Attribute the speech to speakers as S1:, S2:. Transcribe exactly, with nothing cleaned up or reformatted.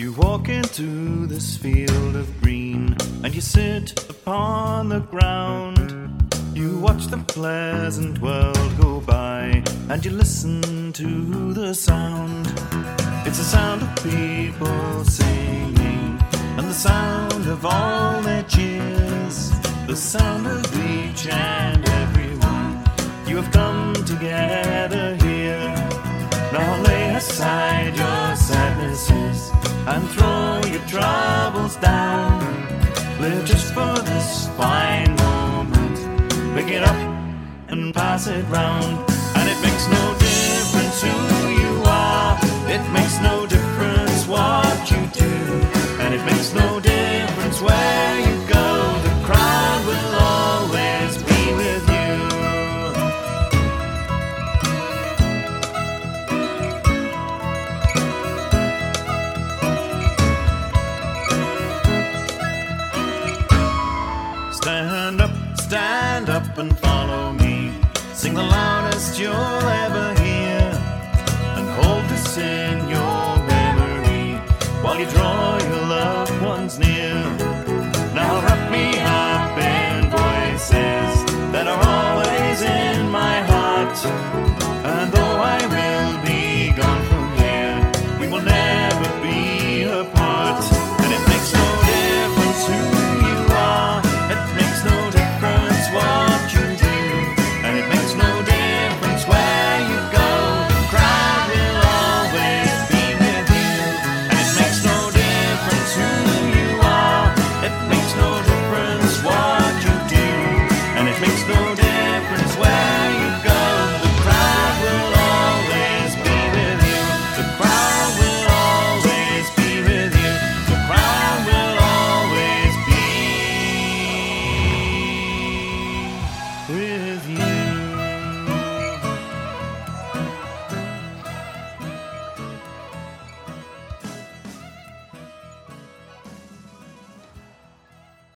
S1: You walk into this field of green and you sit upon the ground. You watch the pleasant world go by and you listen to the sound. It's the sound of people singing and the sound of all their cheers, the sound of each and everyone. You have come together here. Now lay aside your sadnesses and throw your troubles down. Live just for this fine moment. Pick it up and pass it round. And it makes no difference who you are. It makes no difference what you do. And it makes no difference where you go. The crowd will always be with you. Stand up, stand up and follow me. Sing the loudest you'll ever hear, and hold this in your memory while you draw your loved ones near. Now wrap me up in voices that are always in my heart. And though I will be gone from here, we will never be apart. And it makes no difference who you are. It makes no difference what you do. And it makes no difference where you go. The crowd will always be with you. And it makes no difference who you are. It makes no difference what you do. And it makes no difference where you go. The crowd will always be with you. The crowd will always be with you. The crowd will always be with you.